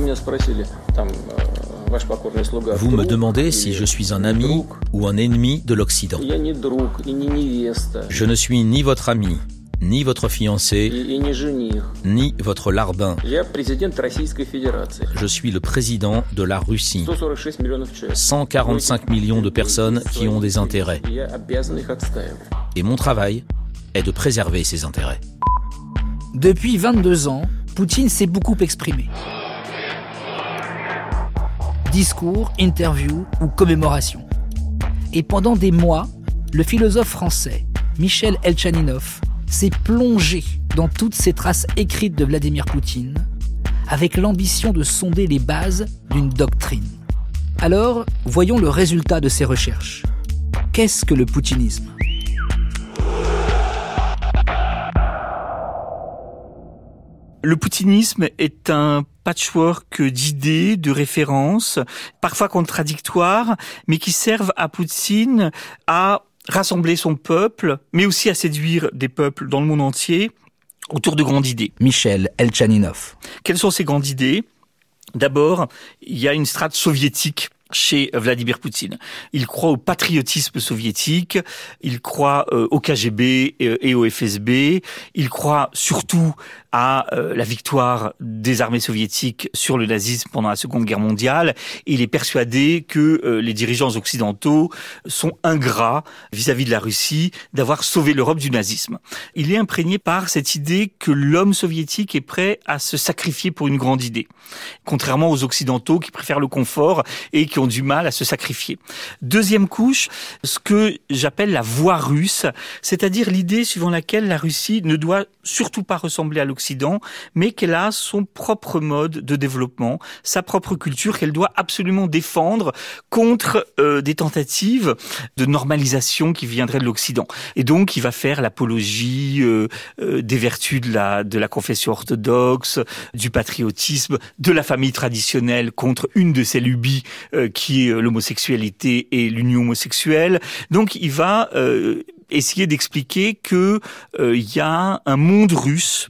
me demandez si je suis un ami ou un ennemi de l'Occident. Je ne suis ni votre ami, ni votre fiancé, ni votre larbin. Je suis le président de la Russie. cent quarante-cinq millions de personnes qui ont des intérêts. Et mon travail est de préserver ces intérêts. Depuis vingt-deux ans, Poutine s'est beaucoup exprimé. Discours, interviews ou commémorations. Et pendant des mois, le philosophe français Michel Elchaninov s'est plongé dans toutes ces traces écrites de Vladimir Poutine, avec l'ambition de sonder les bases d'une doctrine. Alors, voyons le résultat de ces recherches. Qu'est-ce que le poutinisme ? Le poutinisme est un patchwork d'idées, de références, parfois contradictoires, mais qui servent à Poutine à rassembler son peuple, mais aussi à séduire des peuples dans le monde entier autour de grandes idées. Michel Elchaninov. Quelles sont ces grandes idées ? D'abord, il y a une strate soviétique chez Vladimir Poutine. Il croit au patriotisme soviétique, il croit euh, au K G B et, et au F S B, il croit surtout à euh, la victoire des armées soviétiques sur le nazisme pendant la Seconde Guerre mondiale. Et il est persuadé que euh, les dirigeants occidentaux sont ingrats vis-à-vis de la Russie d'avoir sauvé l'Europe du nazisme. Il est imprégné par cette idée que l'homme soviétique est prêt à se sacrifier pour une grande idée, contrairement aux occidentaux qui préfèrent le confort et qui ont du mal à se sacrifier. Deuxième couche, ce que j'appelle la voie russe, c'est-à-dire l'idée suivant laquelle la Russie ne doit surtout pas ressembler à l'Occident, mais qu'elle a son propre mode de développement, sa propre culture qu'elle doit absolument défendre contre euh, des tentatives de normalisation qui viendraient de l'Occident. Et donc, il va faire l'apologie euh, euh, des vertus de la, de la confession orthodoxe, du patriotisme, de la famille traditionnelle contre une de ses lubies euh, qui est l'homosexualité et l'union homosexuelle. Donc, il va euh, essayer d'expliquer que euh, il y a un monde russe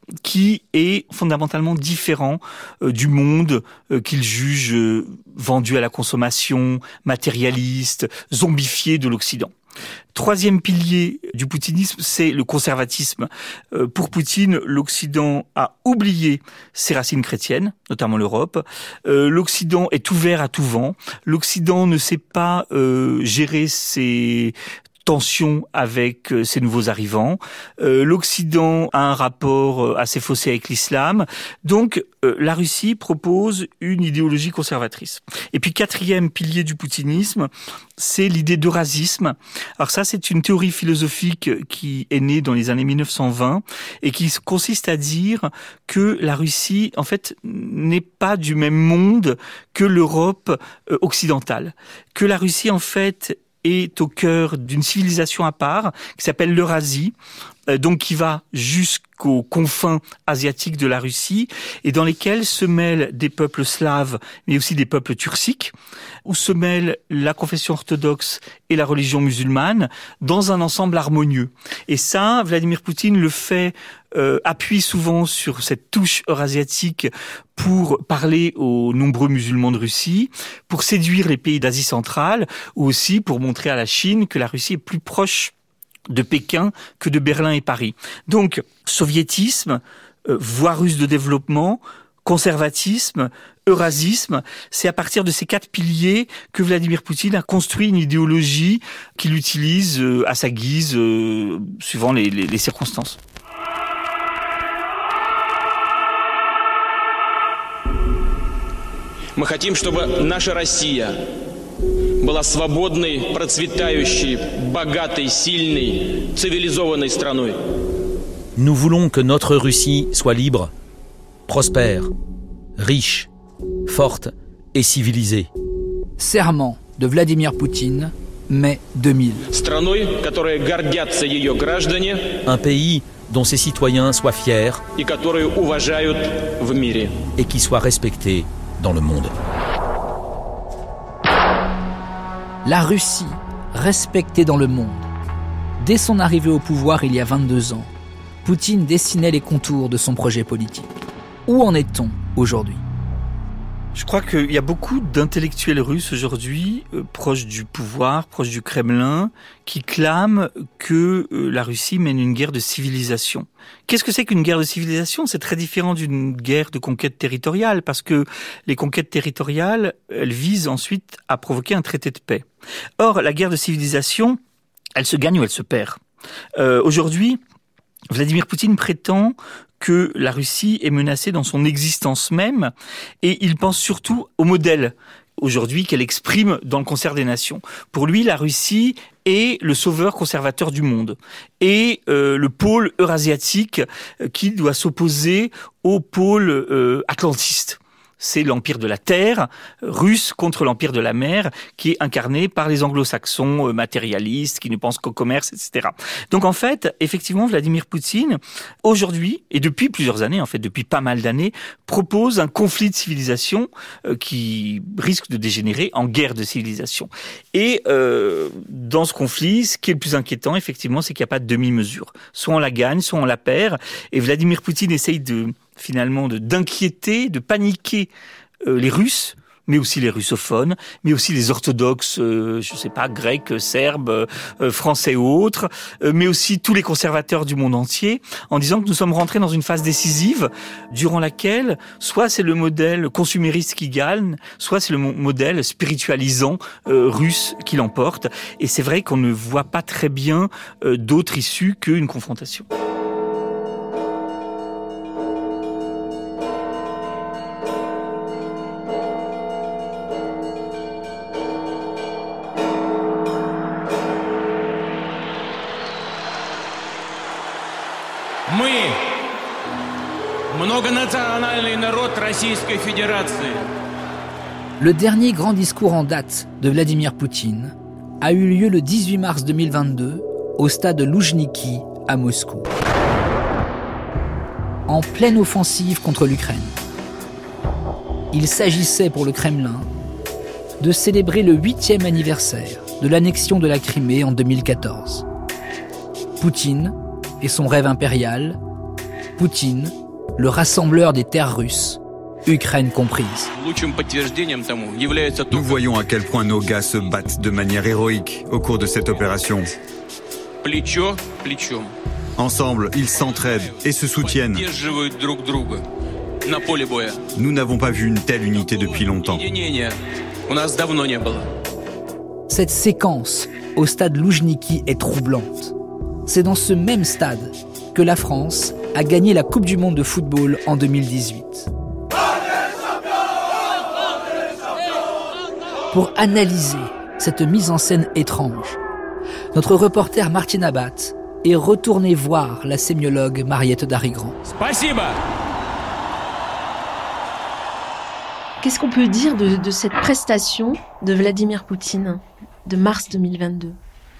qui est fondamentalement différent euh, du monde euh, qu'il juge euh, vendu à la consommation, matérialiste, zombifié de l'Occident. Troisième pilier du poutinisme, c'est le conservatisme. Euh, pour Poutine, l'Occident a oublié ses racines chrétiennes, notamment l'Europe. Euh, L'Occident est ouvert à tout vent. L'Occident ne sait pas euh, gérer ses tension avec euh, ces nouveaux arrivants. Euh, L'Occident a un rapport euh, assez faussé avec l'islam. Donc, euh, la Russie propose une idéologie conservatrice. Et puis, quatrième pilier du poutinisme, c'est l'idée d'eurasisme. Alors ça, c'est une théorie philosophique qui est née dans les années mille neuf cent vingt et qui consiste à dire que la Russie, en fait, n'est pas du même monde que l'Europe euh, occidentale. Que la Russie, en fait, est au cœur d'une civilisation à part qui s'appelle l'Eurasie, euh, donc qui va jusqu'aux confins asiatiques de la Russie et dans lesquels se mêlent des peuples slaves mais aussi des peuples turciques, où se mêlent la confession orthodoxe et la religion musulmane dans un ensemble harmonieux. Et ça, Vladimir Poutine le fait, euh, appuie souvent sur cette touche eurasiatique pour parler aux nombreux musulmans de Russie, pour séduire les pays d'Asie centrale, ou aussi pour montrer à la Chine que la Russie est plus proche de Pékin que de Berlin et Paris. Donc, soviétisme, euh, voie russe de développement, conservatisme, eurasisme, c'est à partir de ces quatre piliers que Vladimir Poutine a construit une idéologie qu'il utilise euh, à sa guise, euh, suivant les, les, les circonstances. Мы хотим, чтобы наша Россия была свободной, процветающей, богатой, сильной, цивилизованной страной. Nous voulons que notre Russie soit libre, prospère, riche, forte et civilisée. Serment de Vladimir Poutine, mai deux mille. Страной, которой гордятся ее граждане. Un pays dont ses citoyens soient fiers и которые уважают в мире. Et qui soit respecté dans le monde. La Russie, respectée dans le monde. Dès son arrivée au pouvoir il y a vingt-deux ans, Poutine dessinait les contours de son projet politique. Où en est-on aujourd'hui ? Je crois qu'il y a beaucoup d'intellectuels russes aujourd'hui, euh, proches du pouvoir, proches du Kremlin, qui clament que euh, la Russie mène une guerre de civilisation. Qu'est-ce que c'est qu'une guerre de civilisation ? C'est très différent d'une guerre de conquête territoriale, parce que les conquêtes territoriales, elles visent ensuite à provoquer un traité de paix. Or, la guerre de civilisation, elle se gagne ou elle se perd. Euh, aujourd'hui, Vladimir Poutine prétend que la Russie est menacée dans son existence même, et il pense surtout au modèle aujourd'hui qu'elle exprime dans le concert des nations. Pour lui, la Russie est le sauveur conservateur du monde et euh, le pôle eurasiatique qui doit s'opposer au pôle euh, atlantiste. C'est l'empire de la terre russe contre l'empire de la mer qui est incarné par les anglo-saxons matérialistes qui ne pensent qu'au commerce, et cetera. Donc en fait, effectivement, Vladimir Poutine, aujourd'hui, et depuis plusieurs années, en fait, depuis pas mal d'années, propose un conflit de civilisation euh, qui risque de dégénérer en guerre de civilisation. Et euh, dans ce conflit, ce qui est le plus inquiétant, effectivement, c'est qu'il n'y a pas de demi-mesure. Soit on la gagne, soit on la perd. Et Vladimir Poutine essaye de finalement de d'inquiéter, de paniquer euh, les Russes, mais aussi les russophones, mais aussi les orthodoxes, euh, je sais pas, grecs, serbes, euh, français ou autres, euh, mais aussi tous les conservateurs du monde entier, en disant que nous sommes rentrés dans une phase décisive durant laquelle soit c'est le modèle consumériste qui gagne, soit c'est le modèle spiritualisant euh, russe qui l'emporte. Et c'est vrai qu'on ne voit pas très bien euh, d'autre issue qu'une confrontation. Мы, многонациональный народ Российской Fédération. Le dernier grand discours en date de Vladimir Poutine a eu lieu le dix-huit mars deux mille vingt-deux au stade Loujniki à Moscou. En pleine offensive contre l'Ukraine. Il s'agissait pour le Kremlin de célébrer le huitième anniversaire de l'annexion de la Crimée en deux mille quatorze. Poutine et son rêve impérial, Poutine, le rassembleur des terres russes, Ukraine comprise. Nous voyons à quel point nos gars se battent de manière héroïque au cours de cette opération. Ensemble, ils s'entraident et se soutiennent. Nous n'avons pas vu une telle unité depuis longtemps. Cette séquence au stade Loujniki est troublante. C'est dans ce même stade que la France a gagné la Coupe du Monde de football en deux mille dix-huit. Pour analyser cette mise en scène étrange, notre reporter Martine Abat est retourné voir la sémiologue Mariette Darigrand. Qu'est-ce qu'on peut dire de, de cette prestation de Vladimir Poutine ? de mars deux mille vingt-deux.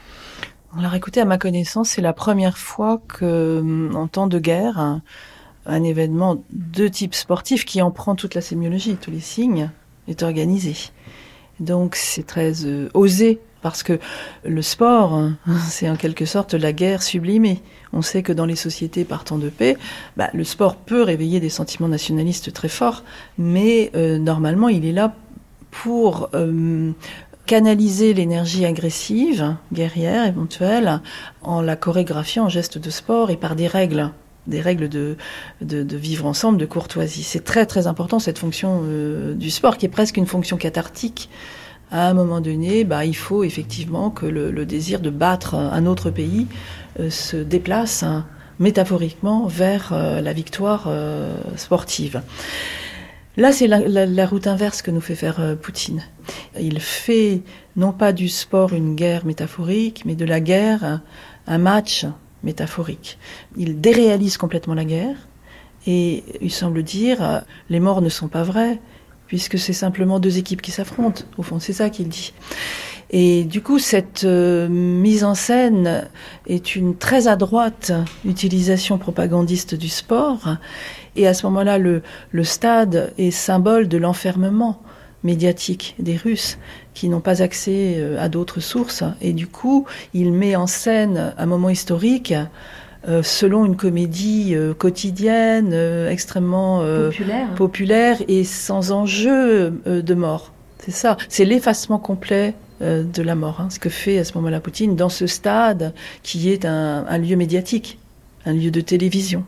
Alors écoutez, à ma connaissance, c'est la première fois que, en temps de guerre, un, un événement de type sportif qui en prend toute la sémiologie, tous les signes, est organisé. Donc c'est très euh, osé, parce que le sport, hein, c'est en quelque sorte la guerre sublimée. On sait que dans les sociétés partant de paix, bah, le sport peut réveiller des sentiments nationalistes très forts, mais euh, normalement il est là pour euh, canaliser l'énergie agressive, guerrière éventuelle, en la chorégraphiant en gestes de sport et par des règles. des règles de, de, de vivre ensemble, de courtoisie. C'est très très important cette fonction euh, du sport qui est presque une fonction cathartique. À un moment donné, bah, il faut effectivement que le, le désir de battre un autre pays euh, se déplace hein, métaphoriquement vers euh, la victoire euh, sportive. Là, c'est la, la, la route inverse que nous fait faire euh, Poutine. Il fait non pas du sport une guerre métaphorique, mais de la guerre un match métaphorique. Il déréalise complètement la guerre et il semble dire euh, les morts ne sont pas vrais puisque c'est simplement deux équipes qui s'affrontent. Au fond, c'est ça qu'il dit. Et du coup, cette euh, mise en scène est une très adroite utilisation propagandiste du sport. Et à ce moment-là, le, le stade est symbole de l'enfermement médiatique des Russes qui n'ont pas accès à d'autres sources. Et du coup, il met en scène un moment historique euh, selon une comédie euh, quotidienne, euh, extrêmement euh, populaire. populaire et sans enjeu euh, de mort. C'est ça, c'est l'effacement complet euh, de la mort, hein, ce que fait à ce moment-là Poutine dans ce stade qui est un, un lieu médiatique, un lieu de télévision.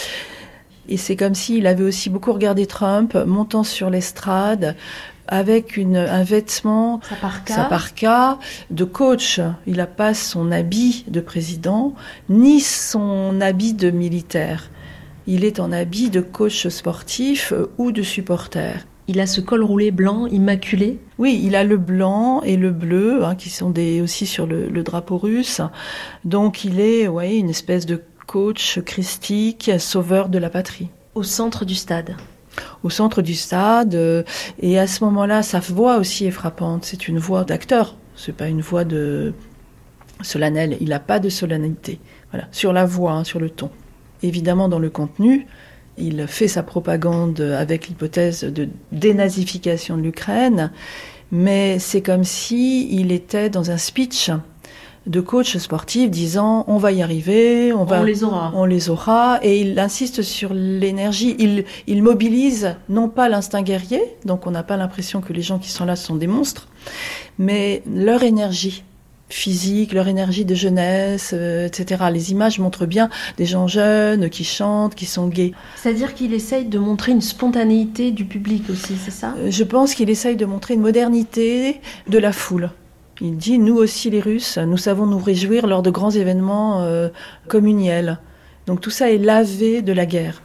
Et c'est comme s'il avait aussi beaucoup regardé Trump montant sur l'estrade avec une, un vêtement, sa parka. sa parka de coach. Il n'a pas son habit de président, ni son habit de militaire. Il est en habit de coach sportif ou de supporter. Il a ce col roulé blanc, immaculé. Oui, il a le blanc et le bleu, hein, qui sont des, aussi sur le, le drapeau russe. Donc il est ouais, une espèce de coach christique, sauveur de la patrie. Au centre du stade. Au centre du stade. Euh, et à ce moment-là, sa voix aussi est frappante. C'est une voix d'acteur. C'est pas une voix de solennelle. Il n'a pas de solennité. Voilà. Sur la voix, hein, sur le ton. Évidemment, dans le contenu, il fait sa propagande avec l'hypothèse de dénazification de l'Ukraine. Mais c'est comme si il était dans un speech de coach sportif disant on va y arriver, on va, on les aura, on les aura, et il insiste sur l'énergie. Il, il mobilise non pas l'instinct guerrier, donc on n'a pas l'impression que les gens qui sont là sont des monstres, mais leur énergie physique, leur énergie de jeunesse, euh, et cetera. Les images montrent bien des gens jeunes qui chantent, qui sont gais. C'est-à-dire qu'il essaye de montrer une spontanéité du public aussi, c'est ça ? Je pense qu'il essaye de montrer une modernité de la foule. Il dit, nous aussi les Russes, nous savons nous réjouir lors de grands événements euh, communiels. Donc tout ça est lavé de la guerre.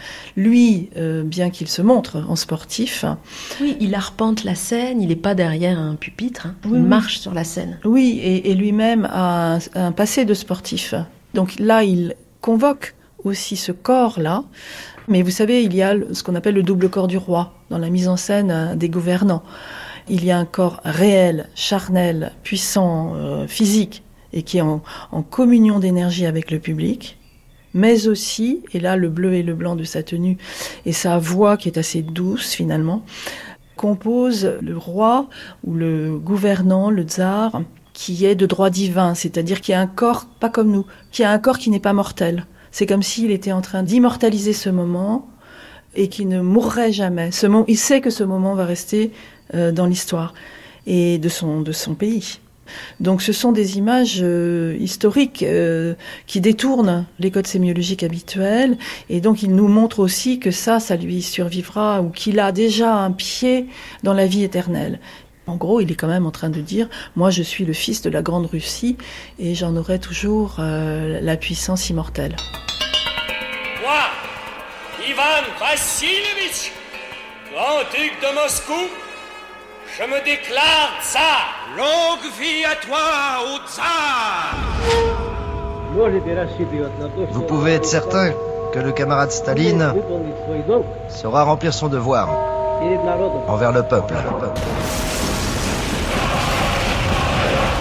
Lui, euh, bien qu'il se montre en sportif... Oui, il arpente la scène, il n'est pas derrière un pupitre, hein. Oui, il oui. marche sur la scène. Oui, et, et lui-même a un, un passé de sportif. Donc là, il convoque aussi ce corps-là. Mais vous savez, il y a ce qu'on appelle le double corps du roi, dans la mise en scène des gouvernants. Il y a un corps réel, charnel, puissant, euh, physique, et qui est en, en communion d'énergie avec le public, mais aussi, et là le bleu et le blanc de sa tenue, et sa voix qui est assez douce finalement, compose le roi ou le gouvernant, le tsar, qui est de droit divin, c'est-à-dire qui a un corps pas comme nous, qui a un corps qui n'est pas mortel. C'est comme s'il était en train d'immortaliser ce moment et qui ne mourrait jamais. Ce moment, il sait que ce moment va rester euh, dans l'histoire et de son, de son pays. Donc ce sont des images euh, historiques euh, qui détournent les codes sémiologiques habituels, et donc il nous montre aussi que ça, ça lui survivra, ou qu'il a déjà un pied dans la vie éternelle. En gros, il est quand même en train de dire « Moi, je suis le fils de la Grande Russie et j'en aurai toujours euh, la puissance immortelle. » Moi, Ivan Vassilievitch, grand duc de Moscou, je me déclare tsar. Longue vie à toi, ô tsar. Vous pouvez être certain que le camarade Staline saura remplir son devoir envers le peuple.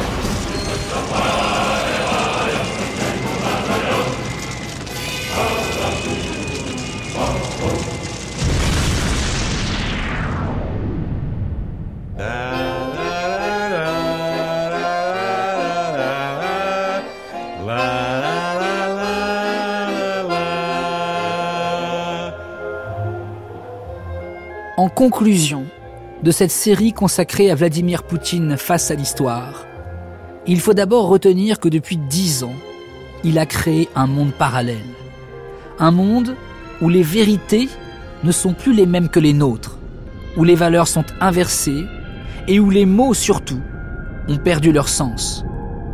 conclusion de cette série consacrée à Vladimir Poutine face à l'histoire, il faut d'abord retenir que depuis dix ans, il a créé un monde parallèle. Un monde où les vérités ne sont plus les mêmes que les nôtres, où les valeurs sont inversées et où les mots surtout ont perdu leur sens.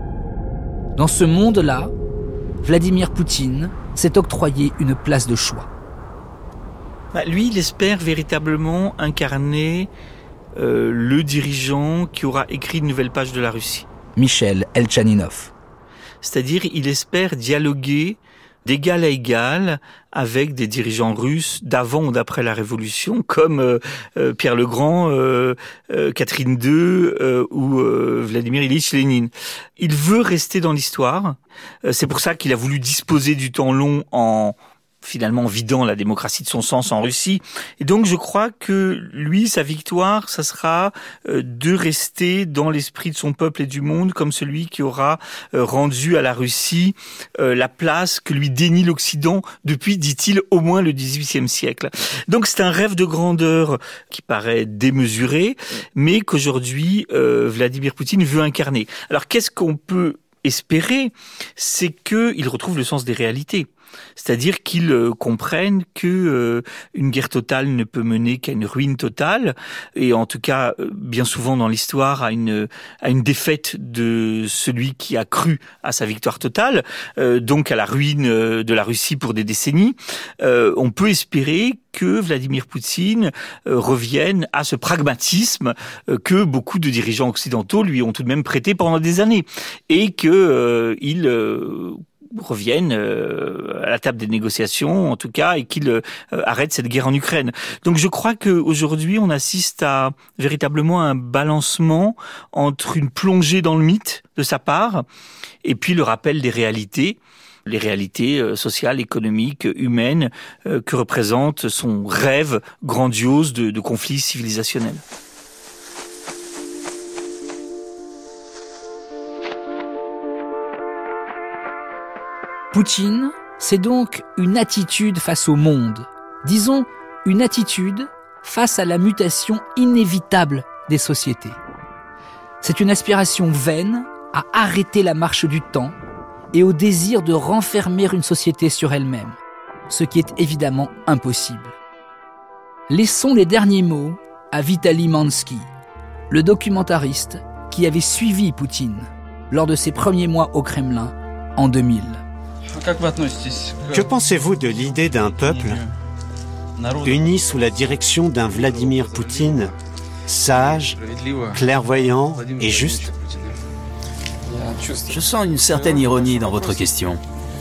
Dans ce monde-là, Vladimir Poutine s'est octroyé une place de choix. Bah, lui, il espère véritablement incarner euh, le dirigeant qui aura écrit une nouvelle page de la Russie. Michel Elchaninov. C'est-à-dire, il espère dialoguer d'égal à égal avec des dirigeants russes d'avant ou d'après la Révolution, comme euh, euh, Pierre le Grand, euh, euh, Catherine deux euh, ou euh, Vladimir Ilyich Lénine. Il veut rester dans l'histoire. Euh, c'est pour ça qu'il a voulu disposer du temps long en finalement vidant la démocratie de son sens en Russie. Et donc je crois que lui, sa victoire, ça sera euh, de rester dans l'esprit de son peuple et du monde comme celui qui aura euh, rendu à la Russie euh, la place que lui dénie l'Occident depuis, dit-il, au moins le dix-huitième siècle. Donc c'est un rêve de grandeur qui paraît démesuré, mais qu'aujourd'hui euh, Vladimir Poutine veut incarner. Alors qu'est-ce qu'on peut espérer? C'est qu'il retrouve le sens des réalités. C'est-à-dire qu'ils euh, comprennent que euh, une guerre totale ne peut mener qu'à une ruine totale, et en tout cas, euh, bien souvent dans l'histoire, à une à une défaite de celui qui a cru à sa victoire totale, euh, donc à la ruine euh, de la Russie pour des décennies. Euh, on peut espérer que Vladimir Poutine euh, revienne à ce pragmatisme euh, que beaucoup de dirigeants occidentaux lui ont tout de même prêté pendant des années, et que euh, il euh, reviennent euh, à la table des négociations, en tout cas, et qu'ils euh, arrêtent cette guerre en Ukraine. Donc je crois qu'aujourd'hui, on assiste à véritablement un balancement entre une plongée dans le mythe de sa part et puis le rappel des réalités, les réalités euh, sociales, économiques, humaines, euh, que représente son rêve grandiose de, de conflits civilisationnels. Poutine, c'est donc une attitude face au monde. Disons, une attitude face à la mutation inévitable des sociétés. C'est une aspiration vaine à arrêter la marche du temps et au désir de renfermer une société sur elle-même, ce qui est évidemment impossible. Laissons les derniers mots à Vitaly Mansky, le documentariste qui avait suivi Poutine lors de ses premiers mois au Kremlin en deux mille. Que pensez-vous de l'idée d'un peuple uni sous la direction d'un Vladimir Poutine sage, clairvoyant et juste? Je sens une certaine ironie dans votre question.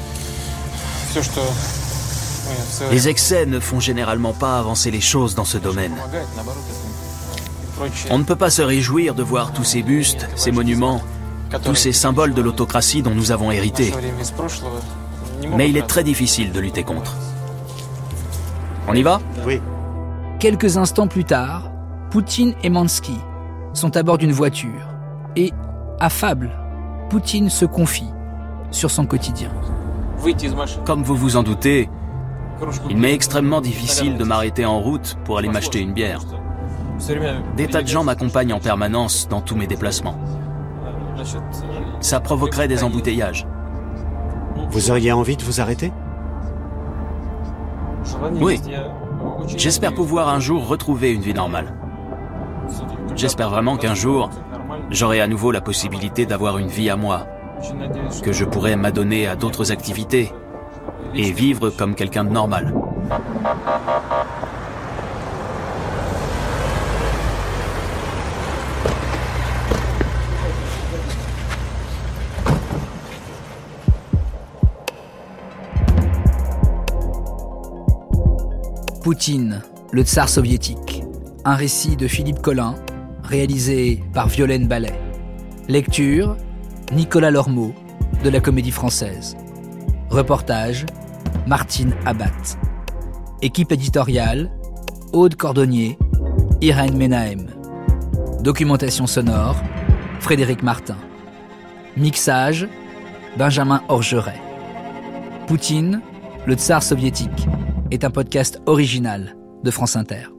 Les excès ne font généralement pas avancer les choses dans ce domaine. On ne peut pas se réjouir de voir tous ces bustes, ces monuments, tous ces symboles de l'autocratie dont nous avons hérité. Mais il est très difficile de lutter contre. On y va ? Oui. Quelques instants plus tard, Poutine et Mansky sont à bord d'une voiture et, affable, Poutine se confie sur son quotidien. Comme vous vous en doutez, il m'est extrêmement difficile de m'arrêter en route pour aller m'acheter une bière. Des tas de gens m'accompagnent en permanence dans tous mes déplacements. Ça provoquerait des embouteillages. Vous auriez envie de vous arrêter ? Oui. J'espère pouvoir un jour retrouver une vie normale. J'espère vraiment qu'un jour, j'aurai à nouveau la possibilité d'avoir une vie à moi, que je pourrai m'adonner à d'autres activités et vivre comme quelqu'un de normal. Poutine, le tsar soviétique. Un récit de Philippe Collin, réalisé par Violaine Ballet. Lecture, Nicolas Lormeau, de la Comédie Française. Reportage, Martine Abbat. Équipe éditoriale, Aude Cordonnier, Irène Menahem. Documentation sonore, Frédéric Martin. Mixage, Benjamin Orgeret. Poutine, le tsar soviétique, est un podcast original de France Inter.